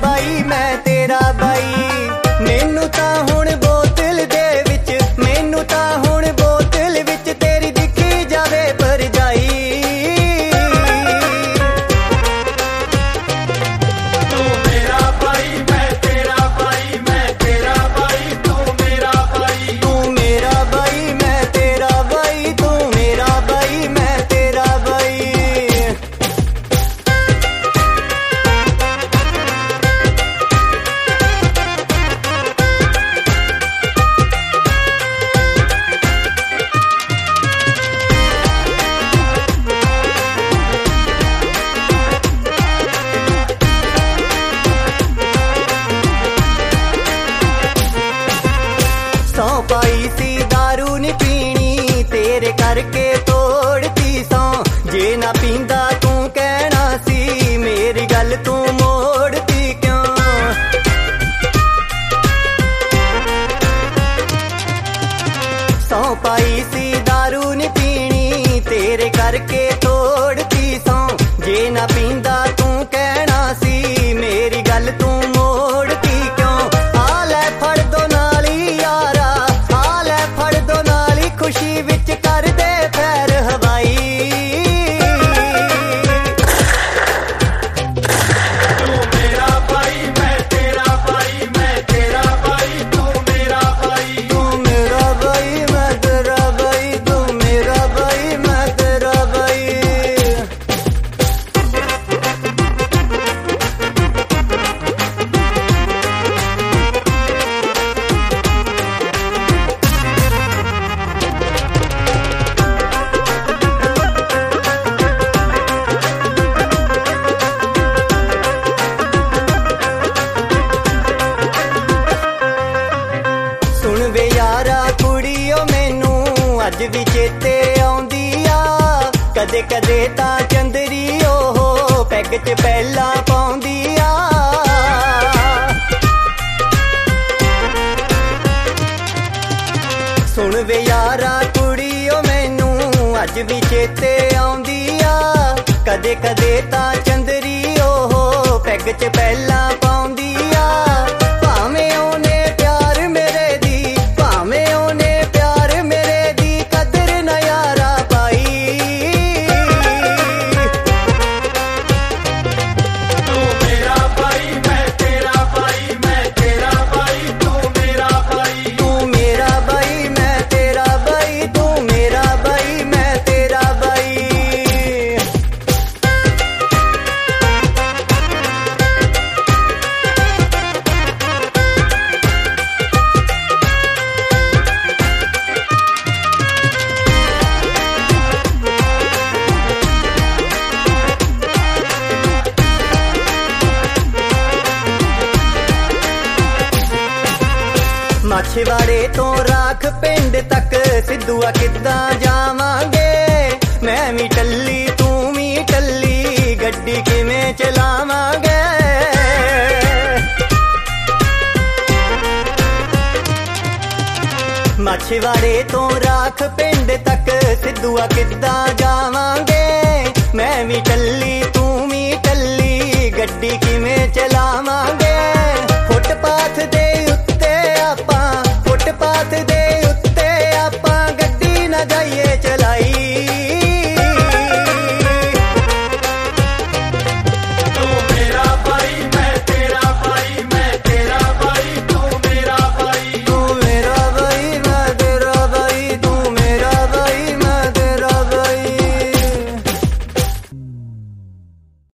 By मैं तेरा by. मैनू तां हुण बोतल दे विच, मैनू तां हुण बोतल विच तेरी दिखी जावे परजाई। तू मेरा भाई मैं तेरा भाई, मैं तेरा भाई तू मेरा भाई। तू मेरा बाई मैं तेरा बाई, तू मेरा बाई मैं तेरा बाई। सौ पाई सी दारू नी पीनी तेरे करके तोड़ती सौ। जे ना पींदा तू कहना सी मेरी गल तू मोड़ती क्यों। सौ पाई सी दारू नी पीनी तेरे करके तोड़ती सौ। जे ना पींदा तू कहना सी मेरी गल तू मोड़ती क्यों। आ लै फड़ दो नाली यारा, आ लै फड़ दो नाली खुशी विच कर दे पैर हवाई। तू मेरा भाई मैं तेरा भाई, मैं तेरा भाई तू मेरा भाई। तू मेरा भाई मैं तेरा भाई, तू मेरा भाई मैं तेरा भाई। सुन वे यारा कुड़ियो मैनू अज भी चेते आउंदी आ। कदे कदे तां चंदरी ओहो पैग च पहला पाउंदी आ। सुन वे यारा कुड़ियो मैनू अज भी चेते आउंदी आ। कदे कदे तां चंदरी ओहो पैग च पहला पाउंदी आ। भावें ओने प्यार मेरे दी, भावें ओने प्यार मेरे दी कदर ना यारा पाई। तू मेरा भाई मैं तेरा भाई, मैं तेरा भाई तू मेरा भाई। तू मेरा बाई मैं तेरा बाई, तू मेरा बाई मैं तेरा बाई। माछीवाड़े तो राख पिंड तक सिद्धूआ किद्दां जावांगे। मैं भी टल्ली तू भी टल्ली गड्डी किवें चलावांगे। माछीवाड़े तो राख पिंड तक सिद्धूआ किद्दां जावांगे। मैं भी टल्ली तू भी टल्ली गड्डी किवें चलावांगे।